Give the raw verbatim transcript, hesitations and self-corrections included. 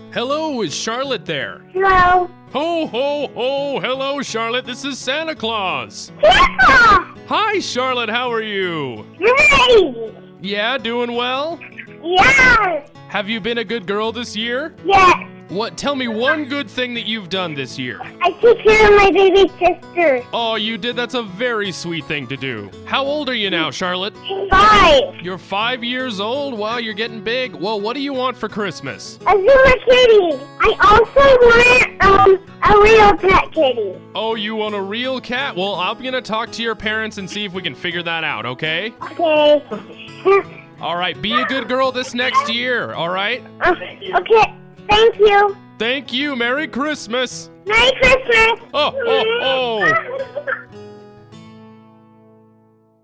Hello, is Charlotte there? Hello. Ho, ho, ho! Hello, Charlotte. This is Santa Claus. Santa! Hi, Charlotte. How are you? Great! Yeah, doing well? Yes! Have you been a good girl this year? Yes! What? Tell me one good thing that you've done this year. I take care of my baby sister. Oh, you did? That's a very sweet thing to do. How old are you now, Charlotte? Five. You're five years old? Wow, you're getting big. Well, what do you want for Christmas? A Zuma kitty. I also want um a real pet kitty. Oh, you want a real cat? Well, I'm gonna talk to your parents and see if we can figure that out, okay? Okay. All right, be a good girl this next year, all right? Uh, okay. Thank you. Thank you. Merry Christmas. Merry Christmas. Oh, oh, oh.